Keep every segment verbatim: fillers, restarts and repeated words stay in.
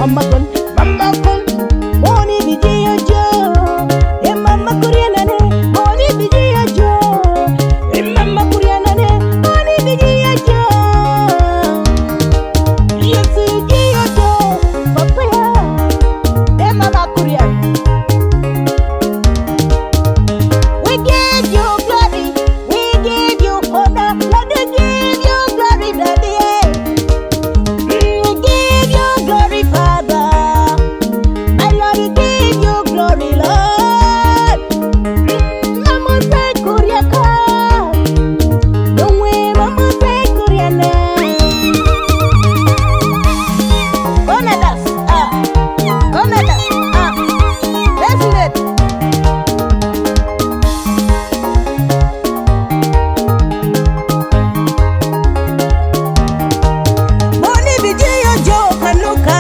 mama kun, mama kun, moni bijiyo jo. E mama kuriana ne, moni bijiyo jo. E mama kuriana ne, moni bijiyo jo. Yesu bijiyo jo, papa ya. E mama kuriana. We give you glory, we give you honor, Lord, we give you glory, Daddy. We give you glory, Father. My Lord, we give you glory, Lord. Mama say Kuriaka, don't we, Mama say Kuriana. Onadas, ah, Onadas, ah, listen it. Moni bijiyo jo kanuka,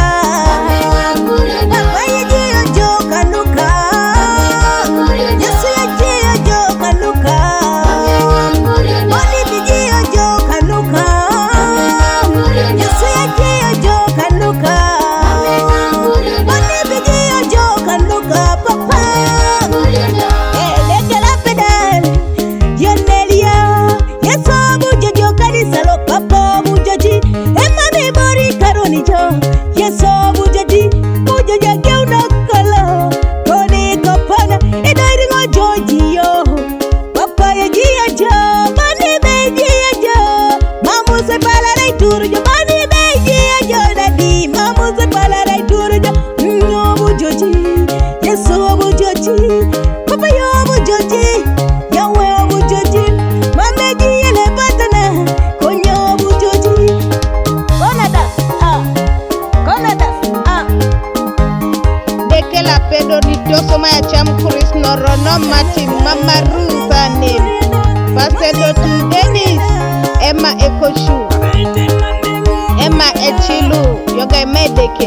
Papa yajiyo jo kanuka, Yesu yajiyo jo kanuka, Moni bijiyo jo kanuka, Yesu yajiyo jo kanuka, Moni bijiyo jo kanuka, Papa. Eh, lekela pedal, yonelia, Yesu bujojo kanisa lo papa bujoji, ema mi bori karoni jo, Yesu bujoji, bujoja geuna kala, koni kopana, idari ngo joji yo, papa ya jia jo, mani beji ya jo, mamu se pala rai turu jo, mani beji ya jo dadi, mamu se pala rai turu jo, nyo bujoji, Yesu bujoji, papa yo bujoji, Yahweh bujoji, mame jia le batana, konyo bujoji. Konadas, ah, Konadas, ah. Deke la pedo di doso maya cham Chris Norono Martin Mama Ruth anim Pasedo tu Dennis Emma Ekoshu Emma Echilu Yoga Medeke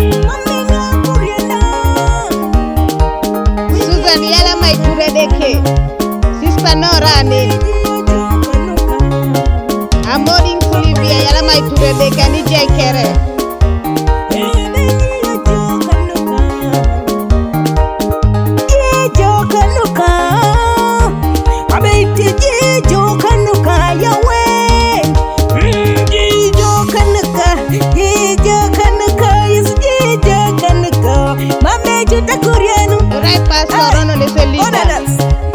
Susan Yala Maiture Deke Sister Nora anim Amoring Fulivia Yala Maiture Deke Ani Jekere Right past Norono de Selita